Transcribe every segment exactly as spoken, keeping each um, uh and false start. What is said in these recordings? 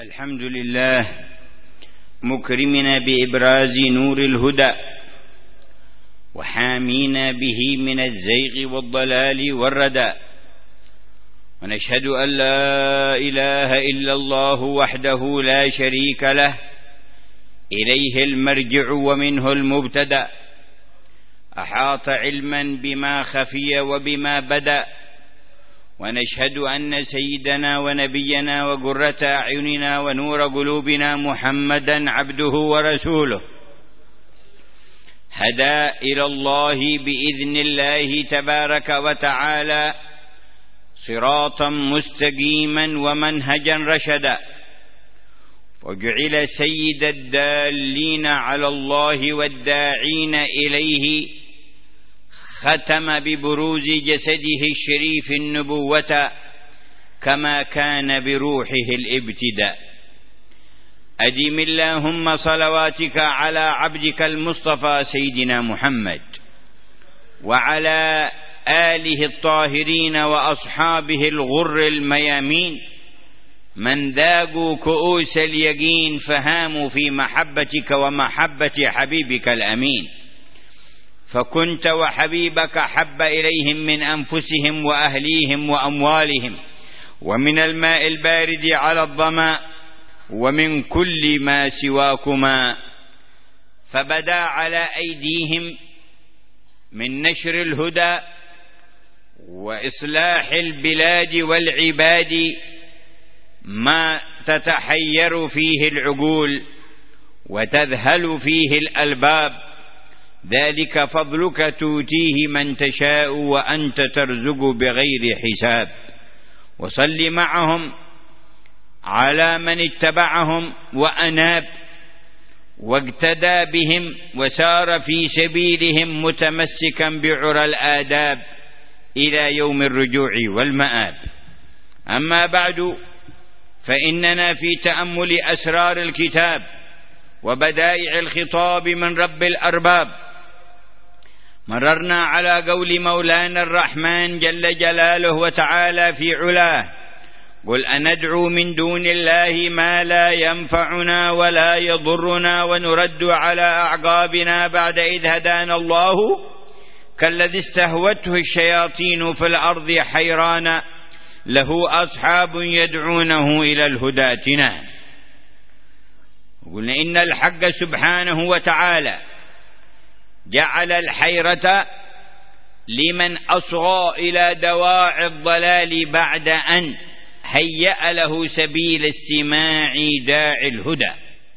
الحمد لله مكرمنا بإبراز نور الهدى وحامينا به من الزيغ والضلال والردى، ونشهد أن لا إله إلا الله وحده لا شريك له، إليه المرجع ومنه المبتدأ، أحاط علما بما خفي وبما بدأ. ونشهد أن سيدنا ونبينا وقرة أعيننا ونور قلوبنا محمدا عبده ورسوله، هدى إلى الله بإذن الله تبارك وتعالى صراطا مستقيما ومنهجا رشدا، وجعل سيد الدالين على الله والداعين إليه، ختم ببروز جسده الشريف النبوة كما كان بروحه الابتداء. أدم اللهم صلواتك على عبدك المصطفى سيدنا محمد وعلى آله الطاهرين وأصحابه الغر الميامين، من ذاقوا كؤوس اليقين فهاموا في محبتك ومحبة حبيبك الأمين، فكنت وحبيبك حب إليهم من أنفسهم وأهليهم وأموالهم، ومن الماء البارد على الظمأ، ومن كل ما سواكما، فبدا على أيديهم من نشر الهدى وإصلاح البلاد والعباد ما تتحير فيه العقول وتذهل فيه الألباب، ذلك فضلك تؤتيه من تشاء وأنت ترزق بغير حساب. وصل معهم على من اتبعهم وأناب واقتدى بهم وسار في سبيلهم متمسكا بعرى الآداب إلى يوم الرجوع والمآب. أما بعد، فإننا في تأمل أسرار الكتاب وبدائع الخطاب من رب الأرباب مررنا على قول مولانا الرحمن جل جلاله وتعالى في علاه: قل أندعو من دون الله ما لا ينفعنا ولا يضرنا ونرد على أعقابنا بعد إذ هدانا الله كالذي استهوته الشياطين في الأرض حيران له أصحاب يدعونه إلى الهدى ائتنا. قلنا إن الحق سبحانه وتعالى جعل الحيرة لمن أصغى إلى دواعي الضلال بعد أن هيأ له سبيل استماع داعي الهدى.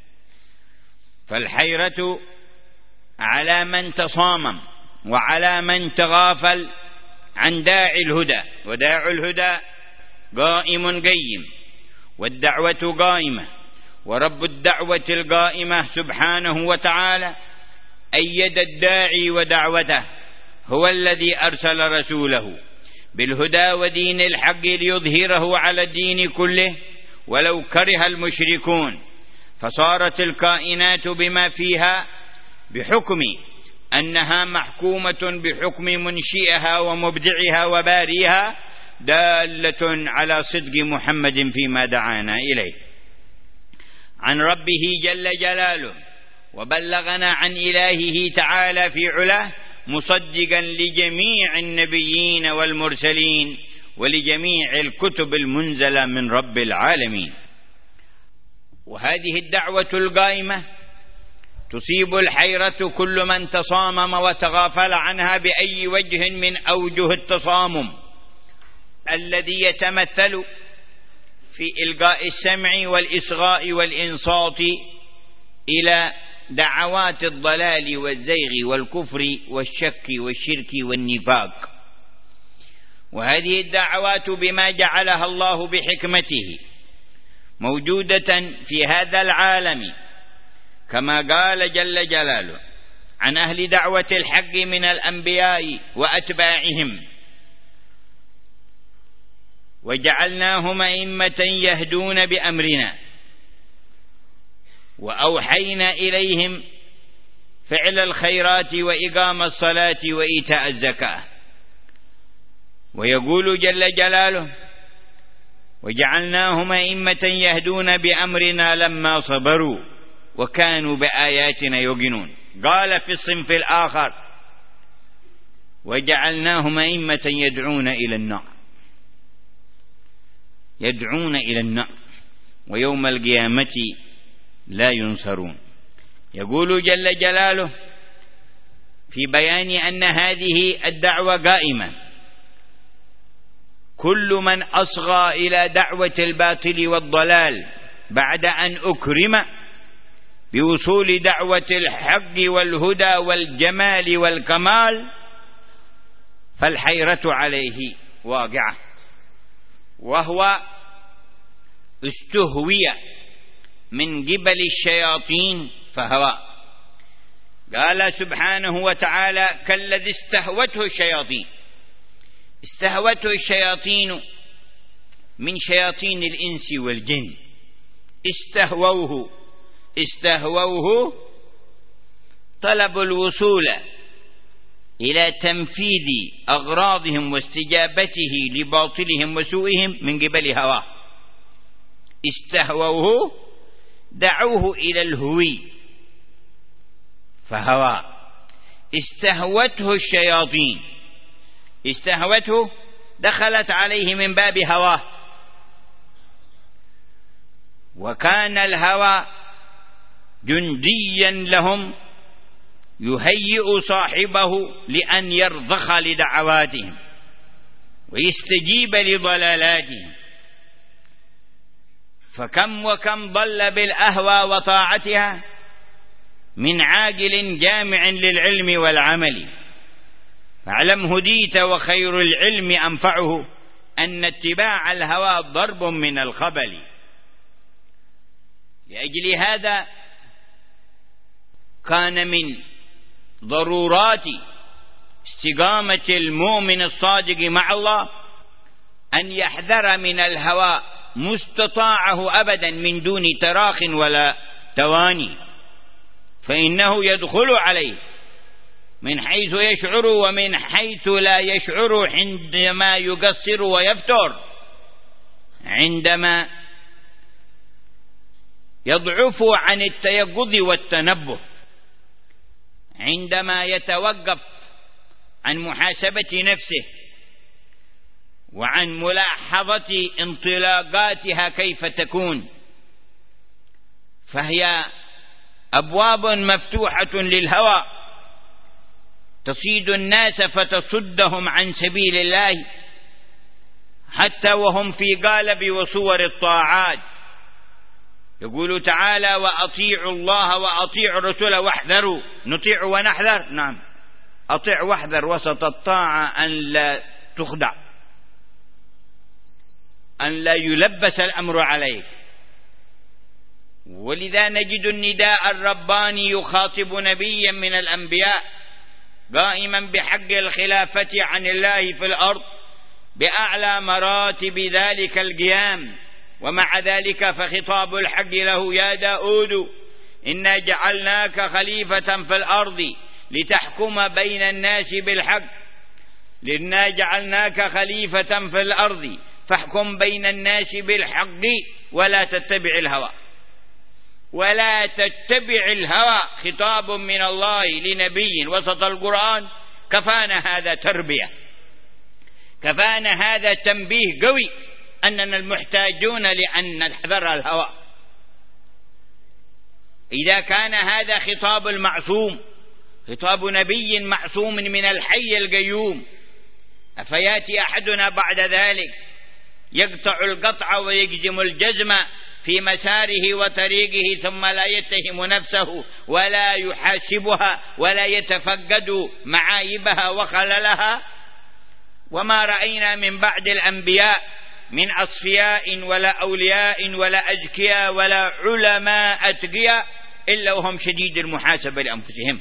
فالحيرة على من تصامم وعلى من تغافل عن داعي الهدى، وداعي الهدى قائم قيم، والدعوة قائمة، ورب الدعوة القائمة سبحانه وتعالى أيد الداعي ودعوته، هو الذي أرسل رسوله بالهدى ودين الحق ليظهره على الدين كله ولو كره المشركون، فصارت الكائنات بما فيها بحكم أنها محكومة بحكم منشئها ومبدعها وباريها، دالة على صدق محمد فيما دعانا إليه عن ربه جل جلاله، وبلغنا عن إلهه تعالى في علاه، مصدقا لجميع النبيين والمرسلين ولجميع الكتب المنزلة من رب العالمين. وهذه الدعوة القائمة تصيب الحيرة كل من تصامم وتغافل عنها بأي وجه من أوجه التصامم، الذي يتمثل في إلقاء السمع والإصغاء والإنصات إلى دعوات الضلال والزيغ والكفر والشك والشرك والنفاق. وهذه الدعوات بما جعلها الله بحكمته موجودة في هذا العالم، كما قال جل جلاله عن أهل دعوة الحق من الأنبياء وأتباعهم: وجعلناهم أئمة يهدون بأمرنا وأوحينا إليهم فعل الخيرات وإقام الصلاة وإيتاء الزكاة. ويقول جل جلاله: وجعلناهم أئمة يهدون بأمرنا لما صبروا وكانوا بآياتنا يوقنون. قال في الصنف الآخر وجعلناهم أئمة يدعون إلى النار، يدعون إلى النار ويوم القيامة لا ينصرون. يقول جل جلاله في بيان أن هذه الدعوة قائمة، كل من أصغى إلى دعوة الباطل والضلال بعد أن أكرم بوصول دعوة الحق والهدى والجمال والكمال فالحيرة عليه واقعة، وهو استهوي من قبل الشياطين فهوى. قال سبحانه وتعالى كالذي استهوته الشياطين. استهوته الشياطين من شياطين الإنس والجن، استهووه استهووه طلب الوصول إلى تنفيذ أغراضهم واستجابته لباطلهم وسوءهم من قبل هواه. استهووه دعوه إلى الهوي فهوى. استهوته الشياطين، استهوته دخلت عليه من باب هواه، وكان الهوى جنديا لهم يهيئ صاحبه لأن يرضخ لدعواتهم ويستجيب لضلالاتهم. فكم وكم ضل بالأهوى وطاعتها من عاقل جامع للعلم والعمل. فاعلم هديت وخير العلم أنفعه أن اتباع الهوى ضرب من الخبل. لأجل هذا كان من ضرورات استقامة المؤمن الصادق مع الله أن يحذر من الهوى مستطاعه أبدا من دون تراخ ولا تواني، فإنه يدخل عليه من حيث يشعر ومن حيث لا يشعر، عندما يقصر ويفتر، عندما يضعف عن التيقظ والتنبه، عندما يتوقف عن محاسبة نفسه وعن ملاحظة انطلاقاتها كيف تكون. فهي أبواب مفتوحة للهوى تصيد الناس فتصدهم عن سبيل الله حتى وهم في قالب وصور الطاعات. يقول تعالى وأطيعوا الله وأطيعوا الرسول واحذروا. نطيع ونحذر؟ نعم، أطيع واحذر وسط الطاعة أن لا تخدع، أن لا يلبس الأمر عليك. ولذا نجد النداء الرباني يخاطب نبيا من الأنبياء قائما بحق الخلافة عن الله في الأرض بأعلى مراتب ذلك القيام، ومع ذلك فخطاب الحق له يا داود إنا جعلناك خليفة في الأرض لتحكم بين الناس بالحق. إنا جعلناك خليفة في الأرض فاحكم بين الناس بالحق ولا تتبع الهوى. ولا تتبع الهوى خطاب من الله لنبي وسط القرآن. كفانا هذا تربية، كفانا هذا تنبيه قوي أننا المحتاجون لأن نحذر الهوى. إذا كان هذا خطاب المعصوم، خطاب نبي معصوم من الحي القيوم، أفياتي أحدنا بعد ذلك يقطع القطع ويجزم الجزم في مساره وطريقه ثم لا يتهم نفسه ولا يحاسبها ولا يتفقد معايبها وخللها؟ وما رأينا من بعد الأنبياء من أصفياء ولا أولياء ولا أزكياء ولا علماء أتقياء إلا وهم شديد المحاسبة لأنفسهم،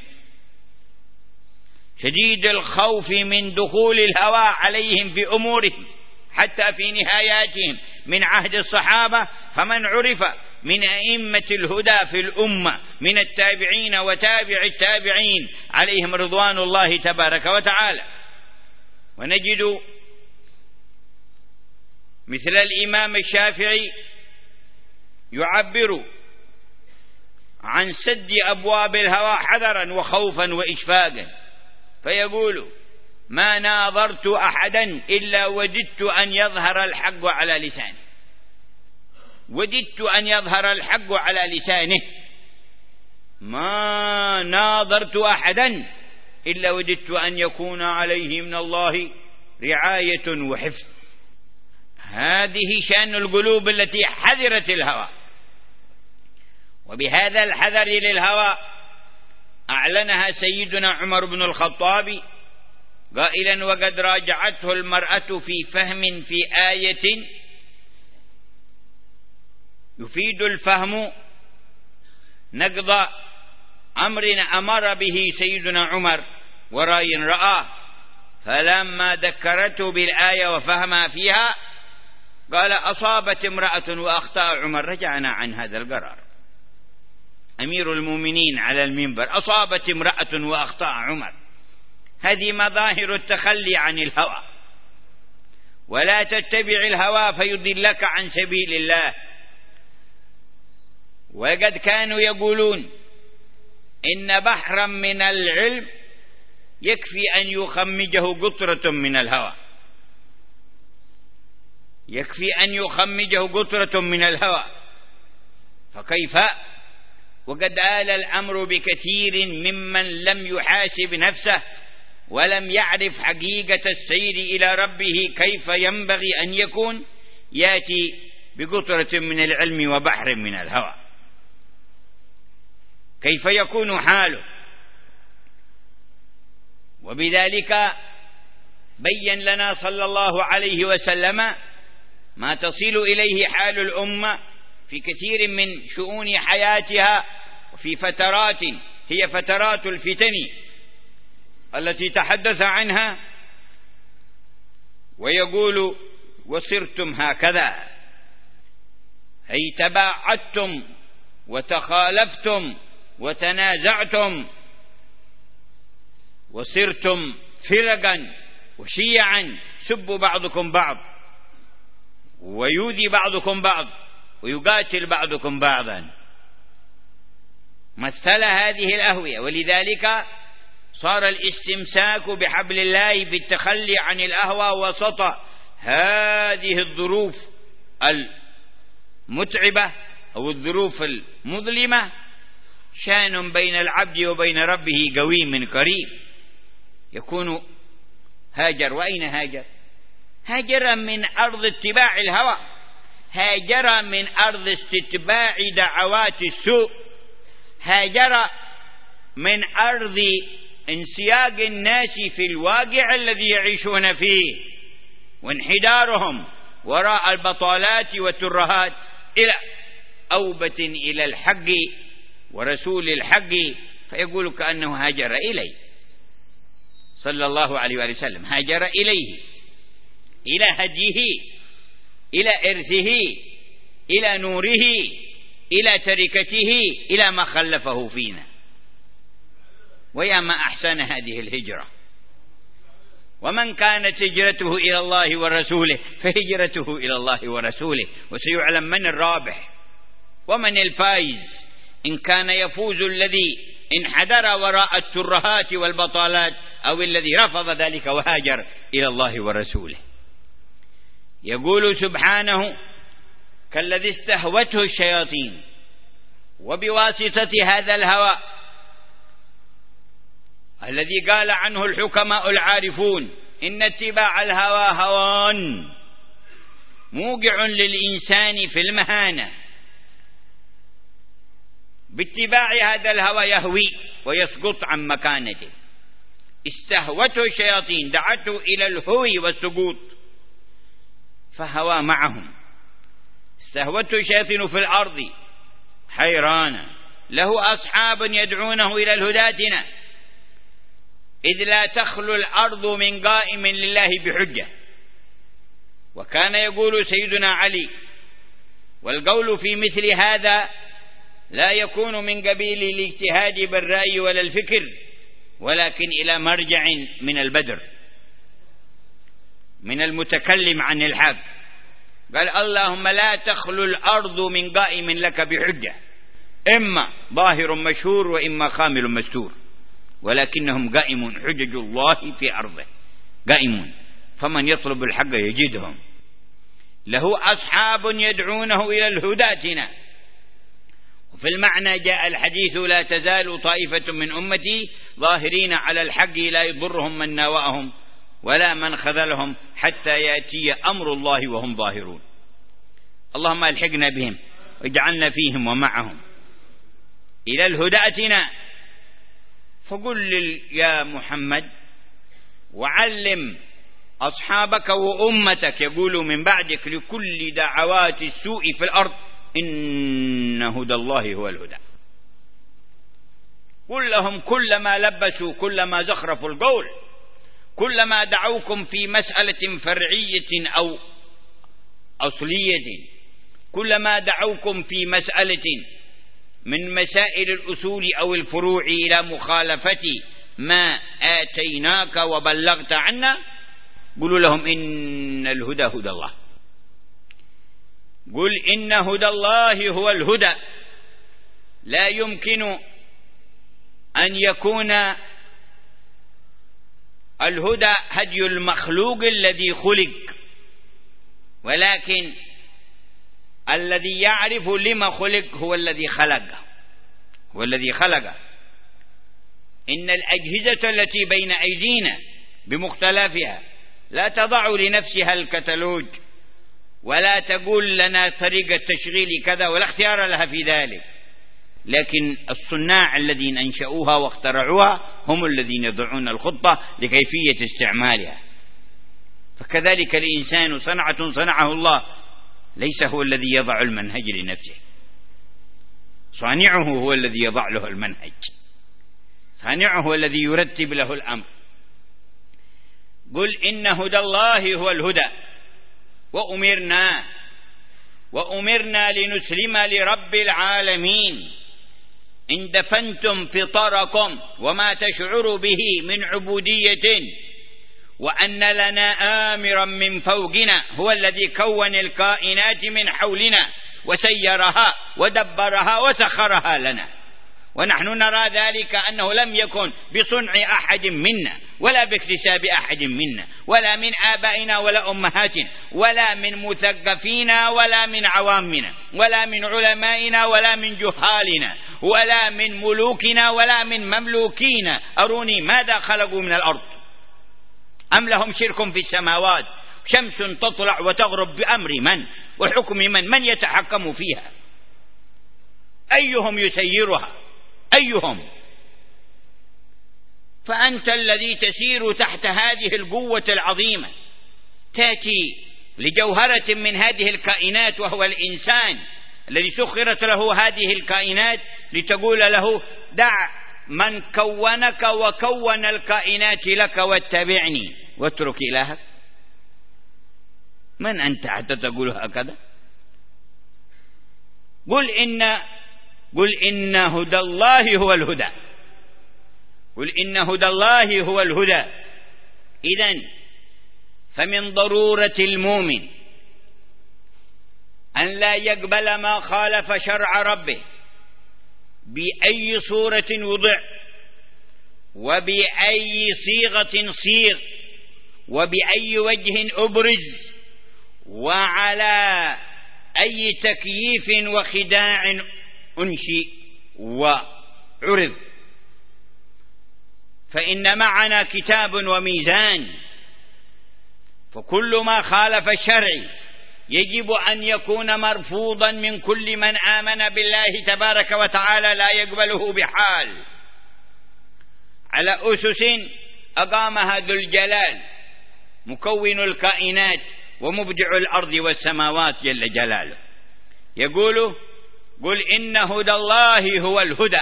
شديد الخوف من دخول الهوى عليهم في أمورهم حتى في نهاياتهم من عهد الصحابة. فمن عرف من أئمة الهدى في الأمة من التابعين وتابع التابعين عليهم رضوان الله تبارك وتعالى. ونجد مثل الإمام الشافعي يعبر عن سد أبواب الهوى حذرا وخوفا وإشفاقا، فيقول: ما ناظرت أحدا إلا وددت أن يظهر الحق على لسانه، وددت أن يظهر الحق على لسانه، ما ناظرت أحدا إلا وددت أن يكون عليه من الله رعاية وحفظ. هذه شأن القلوب التي حذرت الهوى، وبهذا الحذر للهوى أعلنها سيدنا عمر بن الخطاب قائلا: وقد راجعته المرأة في فهم في آية يفيد الفهم نقض أمر أمر به سيدنا عمر ورأي رآه، فلما ذكرته بالآية وفهمها فيها قال: أصابت امرأة وأخطأ عمر. رجعنا عن هذا القرار. أمير المؤمنين على المنبر: أصابت امرأة وأخطأ عمر. هذه مظاهر التخلي عن الهوى. ولا تتبع الهوى فيضلك عن سبيل الله. وقد كانوا يقولون إن بحرا من العلم يكفي أن يخمجه قطرة من الهوى، يكفي أن يخمجه قطرة من الهوى، فكيف وقد آل الأمر بكثير ممن لم يحاسب نفسه ولم يعرف حقيقة السير إلى ربه كيف ينبغي أن يكون، يأتي بقطرة من العلم وبحر من الهوى. كيف يكون حاله؟ وبذلك بين لنا صلى الله عليه وسلم ما تصل إليه حال الأمة في كثير من شؤون حياتها، وفي فترات هي فترات الفتن التي تحدث عنها، ويقول: وصرتم هكذا، أي تباعدتم وتخالفتم وتنازعتم وصرتم فرقا وشيعا، سب بعضكم بعض ويؤذي بعضكم بعض ويقاتل بعضكم بعضا. مثل هذه الأهوية، ولذلك صار الاستمساك بحبل الله بالتخلي عن الأهوى وسط هذه الظروف المتعبة أو الظروف المظلمة شان بين العبد وبين ربه قويم قريب. يكون هاجر. وأين هاجر؟ هاجر من أرض اتباع الهوى، هاجر من أرض استتباع دعوات السوء، هاجر من أرض انسياق الناس في الواقع الذي يعيشون فيه وانحدارهم وراء البطالات والترهات إلى أوبة إلى الحق ورسول الحق، فيقول كأنه هاجر إليه صلى الله عليه وآله وسلم، هاجر إليه، إلى هديه، إلى إرثه، إلى نوره، إلى تركته، إلى ما خلفه فينا. ويا ما أحسن هذه الهجرة. ومن كانت هجرته إلى الله ورسوله فهجرته إلى الله ورسوله، وسيعلم من الرابح ومن الفائز، إن كان يفوز الذي انحدر وراء الترهات والبطالات أو الذي رفض ذلك وهاجر إلى الله ورسوله. يقول سبحانه: كالذي استهوته الشياطين، وبواسطة هذا الهوى الذي قال عنه الحكماء العارفون إن اتباع الهوى هوان موقع للإنسان في المهانة. باتباع هذا الهوى يهوي ويسقط عن مكانته. استهوته الشياطين، دعته إلى الهوي والسقوط فهوى معهم. استهوته الشياطين في الأرض حيرانا له أصحاب يدعونه إلى الهداتنا، إذ لا تخلو الأرض من قائم لله بحجة. وكان يقول سيدنا علي: والقول في مثل هذا لا يكون من قبيل الاجتهاد بالرأي ولا الفكر، ولكن إلى مرجع من البدر، من المتكلم عن الحق، قال اللهم لا تخلو الأرض من قائم لك بحجة، إما ظاهر مشهور وإما خامل مستور، ولكنهم قائمون، حجج الله في أرضه قائمون، فمن يطلب الحق يجدهم. له أصحاب يدعونه إلى الهدى ائتنا. وفي المعنى جاء الحديث لا تزال طائفة من أمتي ظاهرين على الحق لا يضرهم من ناوأهم ولا من خذلهم حتى يأتي أمر الله وهم ظاهرون. اللهم الحقنا بهم واجعلنا فيهم ومعهم. إلى الهدى ائتنا. فقل يا محمد وعلم أصحابك وأمتك يقولوا من بعدك لكل دعوات السوء في الأرض إن هدى الله هو الهدى. قل لهم كلما لبسوا، كلما زخرفوا القول، كلما دعوكم في مسألة فرعية أو أصلية، كلما دعوكم في مسألة من مسائل الأصول أو الفروع إلى مخالفة ما آتيناك وبلغت عنا، قولوا لهم إن الهدى هدى الله. قل إن هدى الله هو الهدى. لا يمكن أن يكون الهدى هدي المخلوق الذي خلق، ولكن الذي يعرف لما خلق هو الذي خلقه، هو الذي خلقه. إن الأجهزة التي بين أيدينا بمختلفها لا تضع لنفسها الكتالوج ولا تقول لنا طريقة تشغيل كذا ولا اختيار لها في ذلك، لكن الصناع الذين أنشأوها واخترعوها هم الذين يضعون الخطة لكيفية استعمالها. فكذلك الإنسان صنعة صنعه الله، ليس هو الذي يضع المنهج لنفسه، صانعه هو الذي يضع له المنهج، صانعه هو الذي يرتب له الأمر. قل إن هدى الله هو الهدى. وأمرنا وأمرنا لنسلم لرب العالمين إن دفنتم فطركم وما تشعر به من عبودية، وأن لنا آمرا من فوقنا هو الذي كون الكائنات من حولنا وسيرها ودبرها وسخرها لنا، ونحن نرى ذلك أنه لم يكن بصنع أحد منا ولا باكتساب أحد منا ولا من آبائنا ولا أمهاتنا ولا من مثقفينا ولا من عوامنا ولا من علمائنا ولا من جهالنا ولا من ملوكنا ولا من مملوكينا. أروني ماذا خلقوا من الأرض؟ أم لهم شرك في السماوات؟ شمس تطلع وتغرب بأمر من وحكم من؟ من يتحكم فيها؟ أيهم يسيرها؟ أيهم؟ فأنت الذي تسير تحت هذه القوة العظيمة، تأتي لجوهرة من هذه الكائنات وهو الإنسان الذي سخرت له هذه الكائنات لتقول له دع من كونك وكون الكائنات لك واتبعني واترك إلهك. من أنت حتى تقول هكذا؟ قل إن قل إن هدى الله هو الهدى. قل إن هدى الله هو الهدى. إذن فمن ضرورة المؤمن أن لا يقبل ما خالف شرع ربه بأي صورة وضع وبأي صيغة صيغ وبأي وجه أبرز وعلى أي تكييف وخداع أنشئ وعرض، فإن معنا كتاب وميزان، فكل ما خالف الشرع يجب أن يكون مرفوضا من كل من آمن بالله تبارك وتعالى، لا يقبله بحال، على أسس أقامها ذو الجلال مكون الكائنات ومبدع الأرض والسماوات جل جلاله. يقول قل إن هدى الله هو الهدى.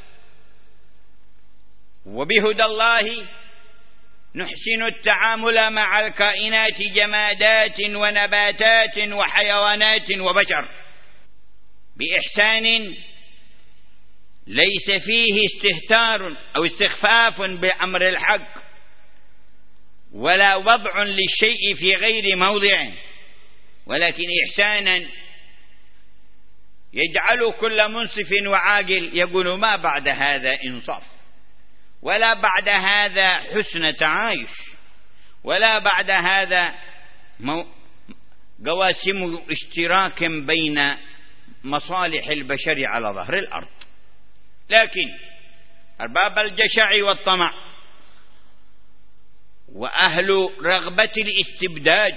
وبهدى الله نحسن التعامل مع الكائنات جمادات ونباتات وحيوانات وبشر بإحسان ليس فيه استهتار أو استخفاف بأمر الحق ولا وضع للشيء في غير موضعه، ولكن إحسانا يجعل كل منصف وعاقل يقول ما بعد هذا إنصاف، ولا بعد هذا حسن تعايش، ولا بعد هذا قواسم اشتراك بين مصالح البشر على ظهر الأرض. لكن أرباب الجشع والطمع وأهل رغبة الاستبداد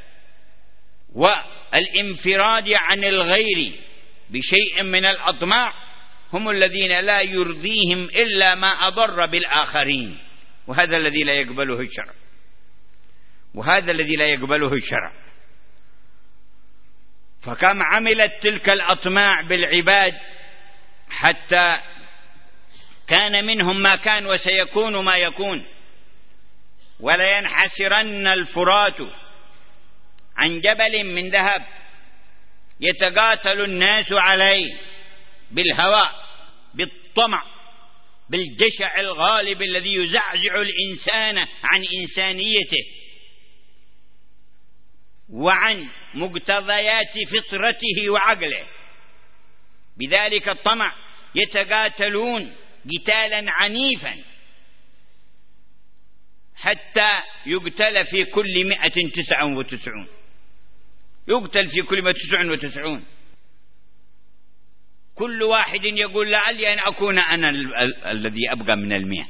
والانفراد عن الغير بشيء من الأطماع هم الذين لا يرضيهم إلا ما أضر بالآخرين، وهذا الذي لا يقبله الشرع، وهذا الذي لا يقبله الشرع. فكم عملت تلك الأطماع بالعباد حتى كان منهم ما كان وسيكون ما يكون، ولا ينحسرن الفرات عن جبل من ذهب يتقاتل الناس عليه بالهوى، بالطمع، بالجشع الغالب الذي يزعزع الإنسان عن إنسانيته وعن مقتضيات فطرته وعقله. بذلك الطمع يتقاتلون قتالا عنيفا حتى يقتل في كل مئة تسعة وتسعون، يقتل في كل مئة تسعة وتسعون. كل واحد يقول لعلي أن أكون أنا ال ال الذي أبقى من المئة.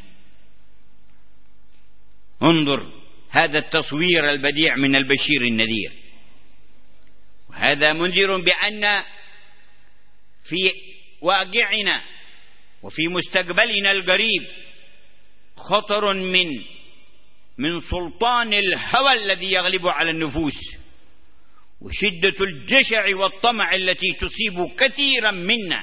انظر هذا التصوير البديع من البشير النذير، وهذا منذر بأن في واقعنا وفي مستقبلنا القريب خطر من من سلطان الهوى الذي يغلب على النفوس، وشدة الجشع والطمع التي تصيب كثيرا منا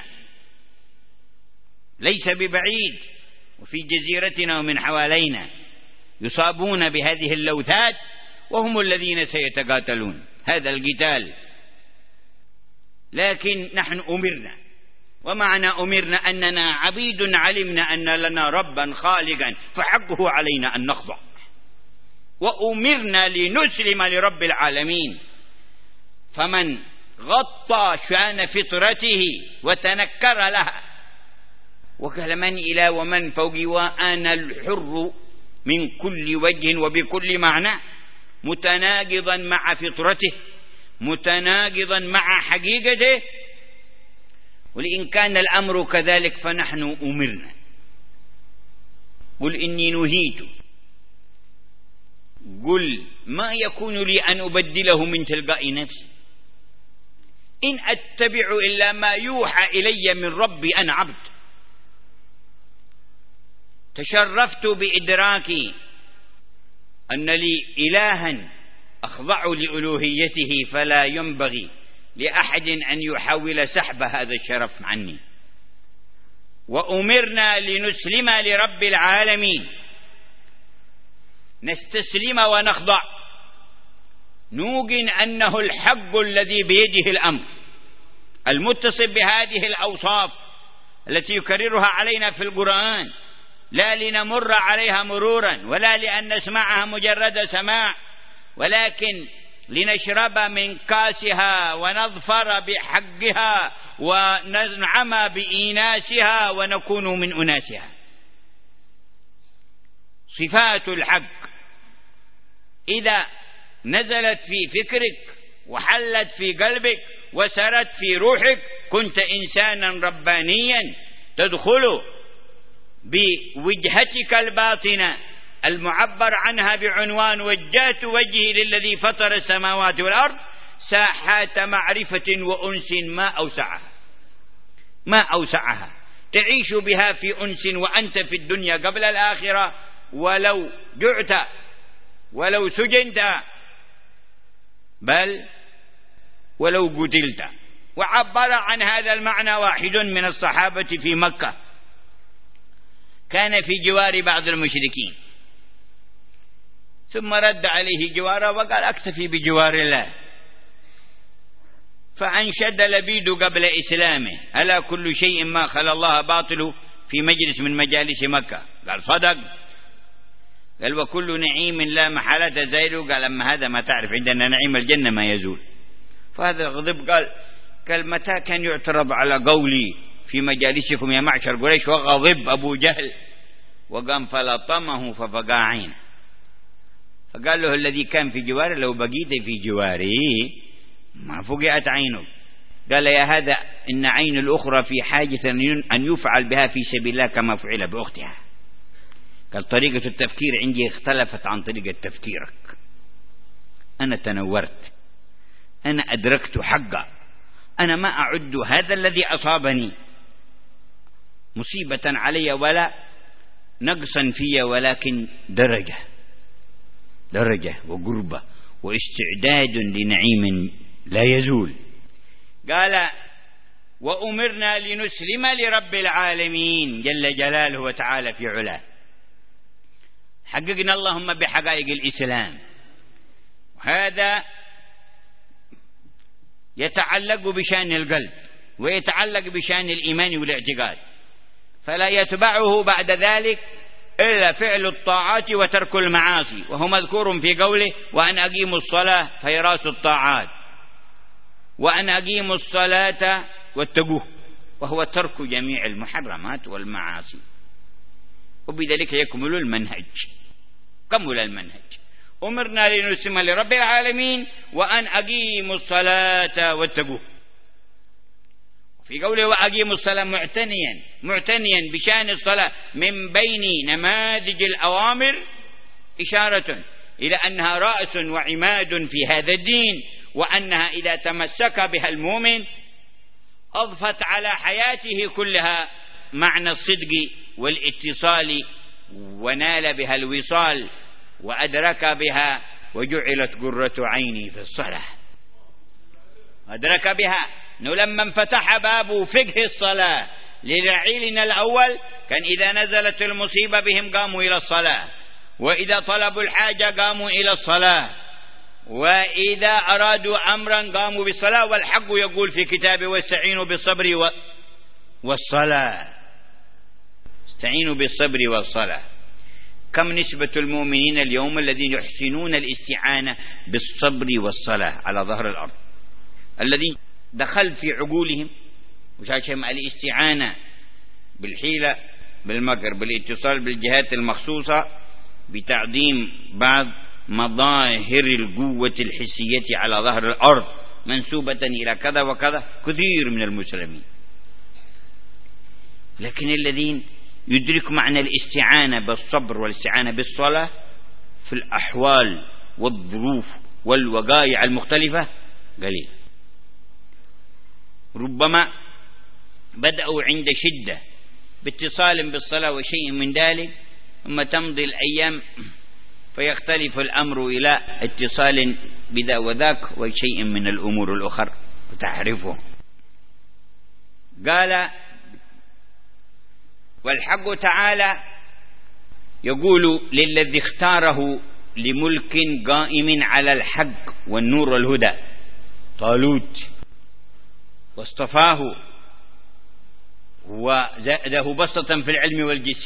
ليس ببعيد، وفي جزيرتنا ومن حوالينا يصابون بهذه اللوثات وهم الذين سيتقاتلون هذا القتال. لكن نحن أمرنا، ومعنى أمرنا أننا عبيد علمنا أن لنا ربا خالقا فحقه علينا أن نخضع، وأمرنا لنسلم لرب العالمين. فمن غطى شأن فطرته وتنكر لها وقال من إله ومن فوقي وأنا الحر من كل وجه وبكل معنى، متناقضا مع فطرته، متناقضا مع حقيقته. ولئن كان الأمر كذلك فنحن أمرنا. قل إني نهيت، قل ما يكون لي أن أبدله من تلقاء نفسي، إن أتبع إلا ما يوحى إلي من ربي أنا عبد. تشرفت بإدراكي أن لي إلها أخضع لألوهيته، فلا ينبغي لأحد أن يحاول سحب هذا الشرف عني. وأمرنا لنسلم لرب العالمين، نستسلم ونخضع، نوقن أنه الحق الذي بيده الأمر، المتصف بهذه الأوصاف التي يكررها علينا في القرآن، لا لنمر عليها مرورا ولا لأن نسمعها مجرد سماع، ولكن لنشرب من كاسها ونظفر بحقها وننعم بإناسها ونكون من أناسها. صفات الحق إذا نزلت في فكرك وحلت في قلبك وسرت في روحك كنت إنسانا ربانيا تدخل بوجهتك الباطنة المعبر عنها بعنوان وجهت وجهي للذي فطر السماوات والأرض ساحات معرفة وأنس ما أوسعها، ما أوسعها. تعيش بها في أنس وأنت في الدنيا قبل الآخرة، ولو جعت ولو سجنت بل ولو قتلت. وعبر عن هذا المعنى واحد من الصحابة في مكة، كان في جوار بعض المشركين ثم رد عليه جواره وقال أكتفي بجوار الله، فأنشد لبيد قبل إسلامه ألا كل شيء ما خلا الله باطل في مجلس من مجالس مكة. قال صدق. قال وكل نعيم لا محالة زائل. قال أما هذا ما تعرف عندنا نعيم الجنة ما يزول، فهذا غضب قال قال متى كان يعترض على قولي في مجالسكم يا معشر قريش؟ وغضب أبو جهل وقام فلطمه ففقع عينه، فقال له الذي كان في جواره لو بقيت في جواري ما فقعت عينه. قال يا هذا إن عين الأخرى في حاجة أن يفعل بها في سبيل الله كما فعل بأختها. قال طريقة التفكير عندي اختلفت عن طريقة تفكيرك، أنا تنورت، أنا أدركت حقا، أنا ما أعد هذا الذي أصابني مصيبة علي ولا نقصا في، ولكن درجة درجة وقربة واستعداد لنعيم لا يزول. قال وأمرنا لنسلم لرب العالمين جل جلاله وتعالى في علاه. حققنا اللهم بحقائق الإسلام، هذا يتعلق بشأن القلب ويتعلق بشأن الإيمان والاعتقاد، فلا يتبعه بعد ذلك إلا فعل الطاعات وترك المعاصي، وهو مذكور في قوله وأن أقيموا الصلاة فهي رأس الطاعات، وأن أقيموا الصلاة واتقوه وهو ترك جميع المحرمات والمعاصي، وبذلك يكمل المنهج. كمل المنهج، أمرنا لنسلم لرب العالمين وأن أقيموا الصلاة واتقوه. في قوله وأقيموا الصلاة معتنيا معتنيا بشأن الصلاة من بين نماذج الأوامر، إشارة إلى أنها رأس وعماد في هذا الدين، وأنها إذا تمسك بها المؤمن أضفت على حياته كلها معنى الصدق والاتصال، ونال بها الوصال وأدرك بها، وجعلت قرة عيني في الصلاة. أدرك بها أنه لما انفتح باب فقه الصلاة لرعيلنا الأول كان إذا نزلت المصيبة بهم قاموا إلى الصلاة، وإذا طلبوا الحاجة قاموا إلى الصلاة، وإذا أرادوا أمرا قاموا بالصلاة. والحق يقول في كتابه واستعينوا بالصبر و... والصلاة، استعينوا بالصبر والصلاة. كم نسبة المؤمنين اليوم الذين يحسنون الاستعانة بالصبر والصلاة على ظهر الأرض، الذين دخل في عقولهم وشاشم الاستعانة بالحيلة بالمكر بالاتصال بالجهات المخصوصة بتعظيم بعض مظاهر القوة الحسية على ظهر الأرض منسوبة إلى كذا وكذا كثير من المسلمين. لكن الذين يدرك معنى الاستعانة بالصبر والاستعانة بالصلاة في الأحوال والظروف والوقائع المختلفة قليل. ربما بدأوا عند شدة باتصال بالصلاة وشيء من ذلك، ثم تمضي الأيام فيختلف الأمر إلى اتصال بذا وذاك وشيء من الأمور الأخرى وتعرفه. قال والحق تعالى يقول للذي اختاره لملك قائم على الحق والنور والهدى طالوت، واصطفاه وزاده بسطة في العلم والجسم.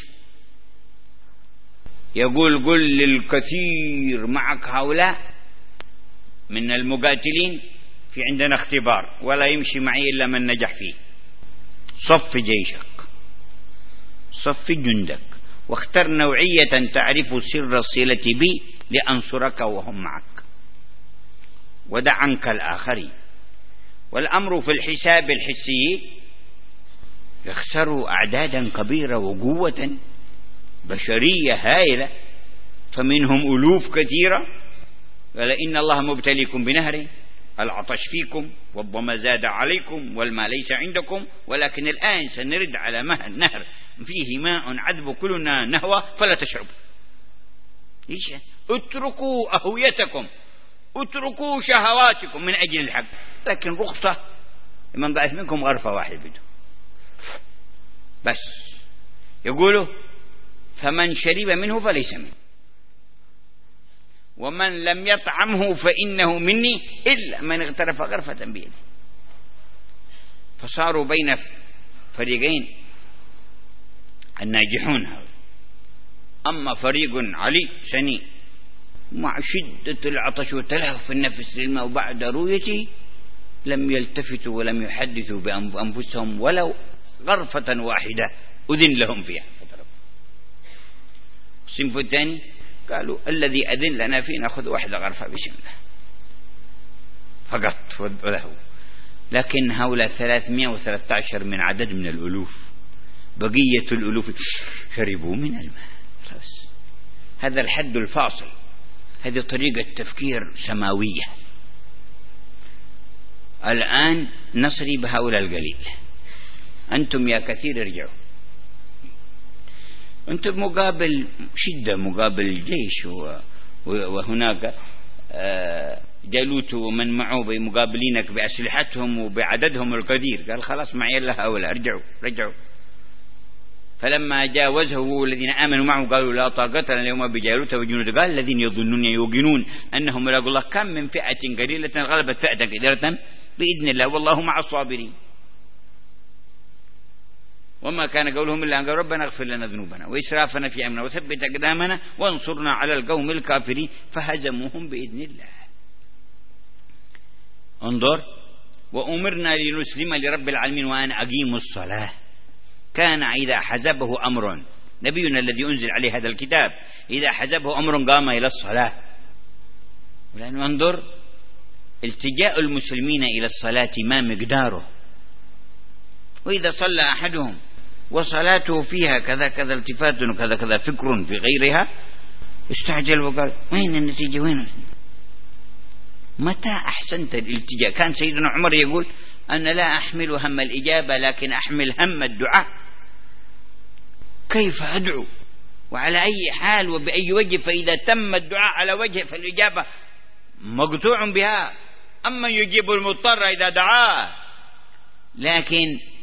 يقول قل للكثير معك هؤلاء من المقاتلين في عندنا اختبار ولا يمشي معي إلا من نجح فيه، صف جيشك صف جندك، واختر نوعية تعرف سر الصلة بي لأنصرك وهم معك، ودع عنك الآخرين. والأمر في الحساب الحسي يخسر أعدادا كبيرة وقوة بشرية هائلة، فمنهم ألوف كثيرة. قال إن الله مبتليكم بنهر العطش فيكم والظما زاد عليكم والما ليس عندكم، ولكن الآن سنرد على نهر فيه ماء عذب كلنا نهوى فلا تشربوا. إيش؟ اتركوا أهويتكم، اتركوا شهواتكم من أجل الحق، لكن رخصة من ضعف منكم غرفة واحد بده بس. يقولوا فمن شرب منه فليس منه ومن لم يطعمه فإنه مني إلا من اغترف غرفة بيده. فصاروا بين فريقين الناجحون هؤلاء. أما فريق علي سني مع شدة العطش وتلهف النفس للماء وبعد رؤيته لم يلتفتوا ولم يحدثوا بأنفسهم ولو غرفة واحدة أذن لهم فيها. الصنف الثاني قالوا الذي أذن لنا فيه نأخذ واحدة غرفة بسم الله فقط وله. لكن هؤلاء ثلاثمائة وثلاثة عشر من عدد من الألوف، بقية الألوف شربوا من الماء. خلاص هذا الحد الفاصل، هذه طريقة تفكير سماوية. الآن نصري بهؤلاء القليل، أنتم يا كثير ارجعوا، أنتم مقابل شدة، مقابل جيش، وهناك جالوت ومن معه مقابلينك بأسلحتهم وبعددهم الكثير. قال خلاص معي الله هؤلاء ارجعوا رجعوا. فلما جاوزه الذين آمنوا معه قالوا لا طاقة لنا اليوم بجالوت وجنود. قال الذين يظنون يوقنون أنهم ملاقوا الله كم من فئة قليلة غلبت فئة كثيرة بإذن الله والله مع الصابرين. وما كان قولهم إلا أن قالوا ربنا اغفر لنا ذنوبنا وإسرافنا في أمرنا وثبت أقدامنا وانصرنا على القوم الكافرين فهزموهم بإذن الله. انظر، وأمرنا لنسلم لرب العالمين وأن أقيموا الصلاة. كان إذا حزبه أمر، نبينا الذي أنزل عليه هذا الكتاب إذا حزبه أمر قام إلى الصلاة. ولأن انظر التجاء المسلمين إلى الصلاة ما مقداره. وإذا صلى أحدهم وصلاته فيها كذا كذا التفات وكذا كذا فكر في غيرها استعجل وقال وين النتيجة وين؟ متى أحسنت الالتجاء؟ كان سيدنا عمر يقول أنا لا أحمل هم الإجابة لكن أحمل هم الدعاء. كيف أدعو وعلى أي حال وبأي وجه؟ فإذا تم الدعاء على وجه فالإجابة مقطوع بها. أما يجيب المضطر إذا دعاه، لكن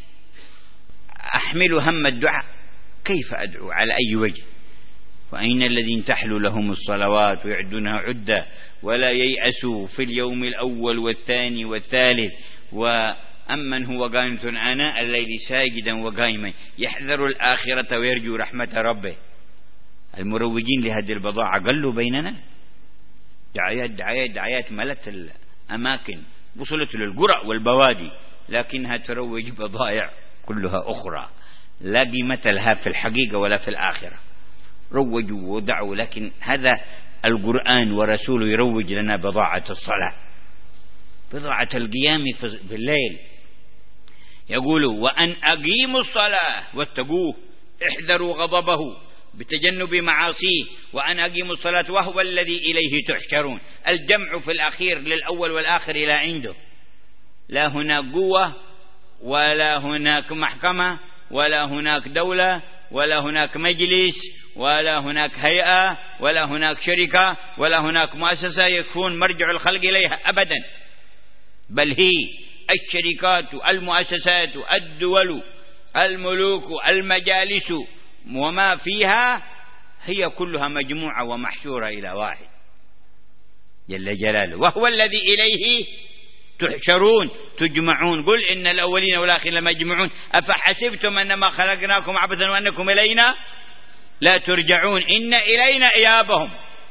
أحمل هم الدعاء كيف أدعو على أي وجه؟ وأين الذين تحلو لهم الصلوات ويعدونها عدة ولا ييأسوا في اليوم الأول والثاني والثالث. وأمن هو قانت آناء الليل ساجدا وقائما يحذر الآخرة ويرجو رحمة ربه. المروجين لهذه البضاعة قلوا بيننا، دعايات دعايات دعايات ملت الأماكن وصلت للقرى والبوادي، لكنها تروج بضائع كلها أخرى لا قيمة لها في الحقيقة ولا في الآخرة. روجوا ودعوا، لكن هذا القرآن ورسوله يروج لنا بضاعة الصلاة، بضاعة القيام في الليل. يقولوا وأن أقيموا الصلاة واتقوه، احذروا غضبه بتجنب معاصيه، وأن أقيموا الصلاة وهو الذي إليه تحشرون. الجمع في الأخير للأول والآخر إلى عنده، لا هناك قوة ولا هناك محكمة ولا هناك دولة ولا هناك مجلس ولا هناك هيئة ولا هناك شركة ولا هناك مؤسسة يكون مرجع الخلق إليها أبدا، بل هي الشركات المؤسسات الدول الملوك المجالس وما فيها هي كلها مجموعة ومحشورة إلى واحد جل جلاله، وهو الذي إليه تحشرون تجمعون. قل إن الأولين والآخرين لمجمعون أفحسبتم أنما خلقناكم عبثا وأنكم إلينا لا ترجعون إن إلينا إيابهم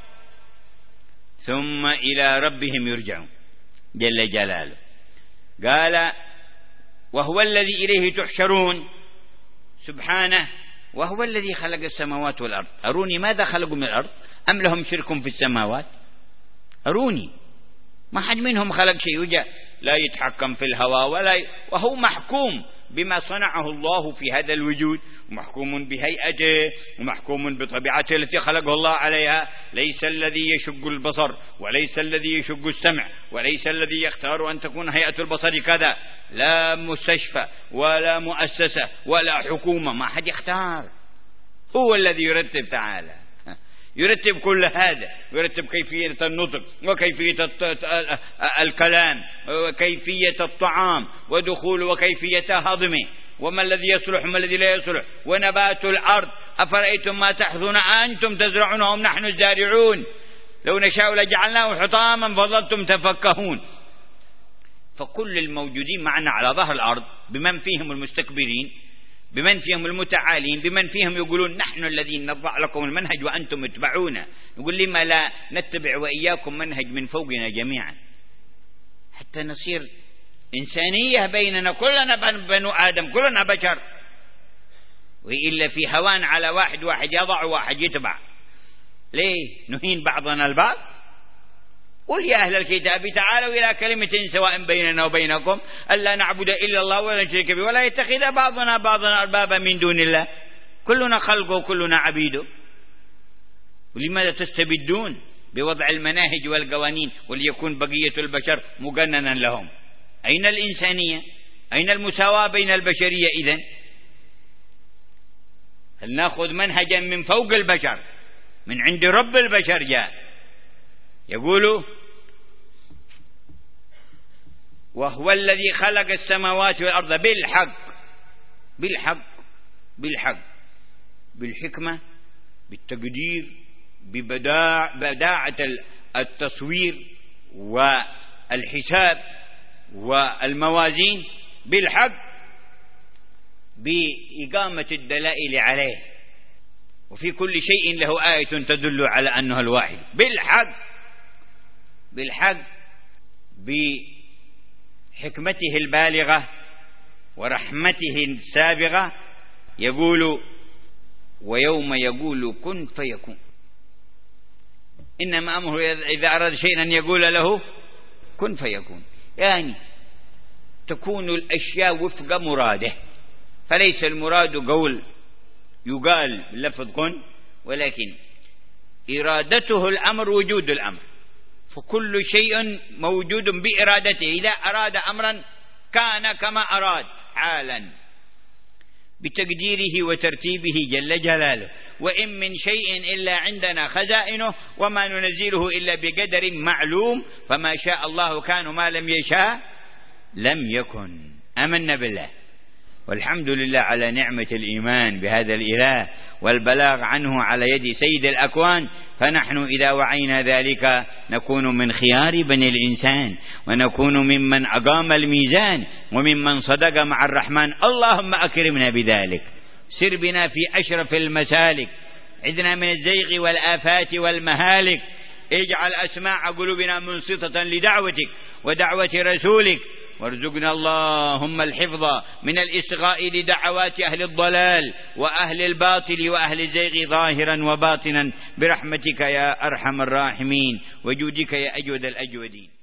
ثم إلى ربهم يرجعون جل جلاله. قال وهو الذي إليه تحشرون سبحانه، وهو الذي خلق السماوات والأرض. أروني ماذا خلقوا من الأرض؟ أم لهم شرك في السماوات؟ أروني، ما حد منهم خلق شيء وجاء لا يتحكم في الهواء ولا ي... وهو محكوم بما صنعه الله في هذا الوجود، ومحكوم بهيئته ومحكوم بطبيعته التي خلقه الله عليها. ليس الذي يشق البصر وليس الذي يشق السمع وليس الذي يختار أن تكون هيئة البصر كذا، لا مستشفى ولا مؤسسة ولا حكومة، ما حد يختار، هو الذي يرتب تعالى، يرتب كل هذا، يرتب كيفية النطق وكيفية الكلام وكيفية الطعام ودخول وكيفية هضمه وما الذي يصلح وما الذي لا يصلح، ونبات الأرض أفرأيتم ما تحرثون أنتم تزرعونه أم نحن الزارعون لو نشاء لجعلناه حطاما فظلتم تفكهون. فكل الموجودين معنا على ظهر الأرض بمن فيهم المستكبرين بمن فيهم المتعالين بمن فيهم يقولون نحن الذين نضع لكم المنهج وأنتم اتبعونا، يقول لما لا نتبع وإياكم منهج من فوقنا جميعا حتى نصير إنسانية بيننا، كلنا بنو آدم، كلنا بشر، وإلا في هوان على واحد، واحد يضع وواحد يتبع. ليه نهين بعضنا البعض؟ قل يا أهل الكتاب تعالوا إلى كلمة سواء بيننا وبينكم ألا نعبد إلا الله ولا نشرك به ولا يتخذ بعضنا بعضنا أربابا من دون الله، كلنا خلقه وكلنا عبيده. ولماذا تستبدون بوضع المناهج والقوانين وليكون بقية البشر مقننا لهم؟ أين الإنسانية؟ أين المساواة بين البشرية إذن؟ هل نأخذ منهجا من فوق البشر، من عند رب البشر جاء يقول وهو الذي خلق السماوات والأرض بالحق، بالحق بالحق بالحكمة، بالتقدير، ببداع بداعة التصوير والحساب والموازين، بالحق، بإقامة الدلائل عليه، وفي كل شيء له آية تدل على أنه الواحد، بالحق، بالحق بحكمته البالغة ورحمته السابغة. يقول ويوم يقول كن فيكون، إنما أمره إذا أراد شيئا أن يقول له كن فيكون، يعني تكون الأشياء وفق مراده، فليس المراد قول يقال لفظ كن، ولكن إرادته الأمر وجود الأمر، فكل شيء موجود بإرادته، إذا أراد أمرا كان كما أراد حالا بتقديره وترتيبه جل جلاله. وإن من شيء إلا عندنا خزائنه وما ننزله إلا بقدر معلوم، فما شاء الله كان وما لم يشاء لم يكن. آمنا بالله، والحمد لله على نعمة الإيمان بهذا الإله والبلاغ عنه على يد سيد الأكوان. فنحن إذا وعينا ذلك نكون من خيار بني الإنسان، ونكون ممن أقام الميزان وممن صدق مع الرحمن. اللهم أكرمنا بذلك، سر بنا في أشرف المسالك، عذنا من الزيغ والآفات والمهالك، اجعل أسماع قلوبنا منصتة لدعوتك ودعوة رسولك، وارزقنا اللهم الحفظ من الإصغاء لدعوات أهل الضلال وأهل الباطل وأهل الزيغ ظاهرا وباطنا برحمتك يا أرحم الراحمين وجودك يا أجود الأجودين.